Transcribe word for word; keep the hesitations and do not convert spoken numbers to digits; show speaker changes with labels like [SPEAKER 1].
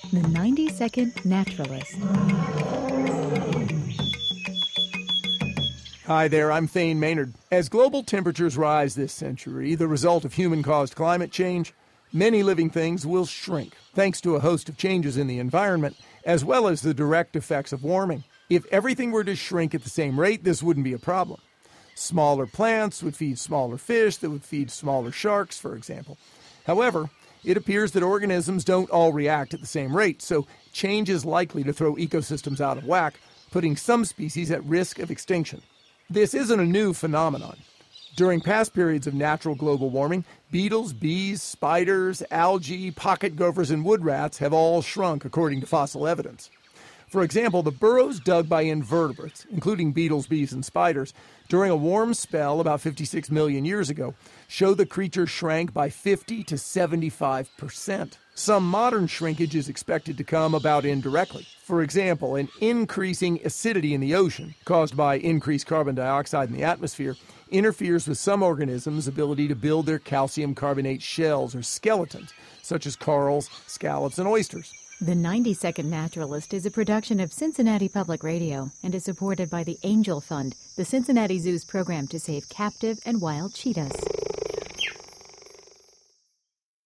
[SPEAKER 1] The ninety second Naturalist.
[SPEAKER 2] Hi there, I'm Thane Maynard. As global temperatures rise this century, the result of human-caused climate change, many living things will shrink, thanks to a host of changes in the environment, as well as the direct effects of warming. If everything were to shrink at the same rate, this wouldn't be a problem. Smaller plants would feed smaller fish that would feed smaller sharks, for example. However, it appears that organisms don't all react at the same rate, so change is likely to throw ecosystems out of whack, putting some species at risk of extinction. This isn't a new phenomenon. During past periods of natural global warming, beetles, bees, spiders, algae, pocket gophers, and wood rats have all shrunk, according to fossil evidence. For example, the burrows dug by invertebrates, including beetles, bees, and spiders, during a warm spell about fifty-six million years ago, show the creatures shrank by fifty to seventy-five percent. Some modern shrinkage is expected to come about indirectly. For example, an increasing acidity in the ocean, caused by increased carbon dioxide in the atmosphere, interferes with some organisms' ability to build their calcium carbonate shells or skeletons, such as corals, scallops, and oysters.
[SPEAKER 1] The ninety second Naturalist is a production of Cincinnati Public Radio and is supported by the Angel Fund, the Cincinnati Zoo's program to save captive and wild cheetahs.